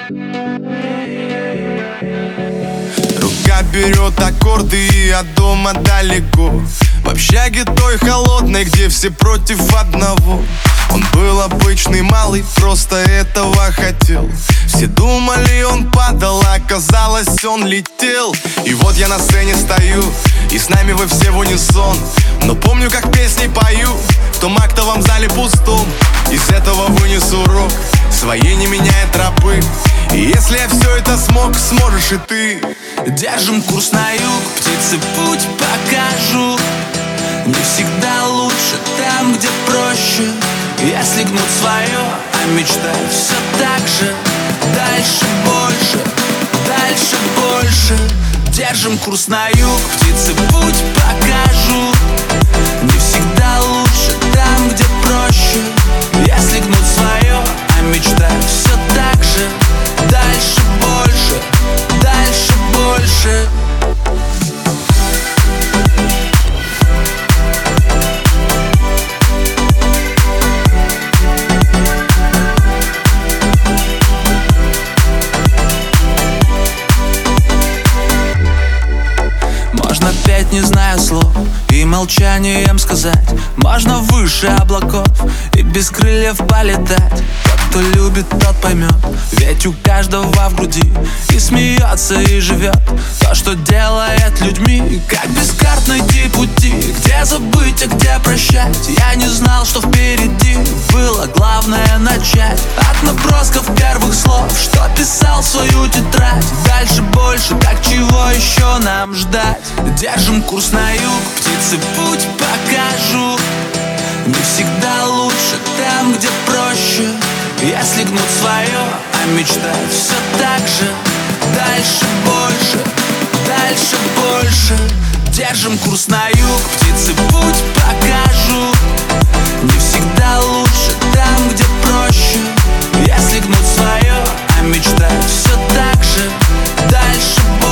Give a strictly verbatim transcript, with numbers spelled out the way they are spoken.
Рука берет аккорды и от дома далеко, в общаге той холодной, где все против одного. Он был обычный малый, просто этого хотел. Все думали, он падал, а оказалось, он летел. И вот я на сцене стою, и с нами вы все в унисон. Но помню, как песни пою в том актовом зале пустом. Из этого вынесу урок, своей не меняя тропы. И если я все это смог, сможешь и ты. Держим курс на юг, птицы путь покажут. Не всегда лучше там, где проще. Если гнут свое, а мечтать все так же. Дальше больше, дальше больше. Держим курс на юг, птицы путь покажут. Не всегда лучше там, где проще. Если гнут свое, а мечтать все так же. Дальше больше, дальше больше. Можно петь, не зная слов, и молчанием сказать. Можно выше облаков и без крыльев полетать. Тот, кто любит, тот поймет, ведь у каждого в груди и смеется, и живет то, что делает людьми. Как без карт найти пути, где забыть, а где прощать. Я не знал, что впереди, было главное начать. От набросков первых слов, что писал в свою тетрадь. Дальше больше, так чего еще нам ждать? Держим курс на юг, птицы путь покажут. Не всегда лучше там, где проще. Если гнут свое, а мечтать все так же. Дальше больше, дальше больше. Держим курс на юг, птицы путь покажут. Не всегда лучше там, где проще. Если гнут свое, а мечтать все так же. Дальше больше.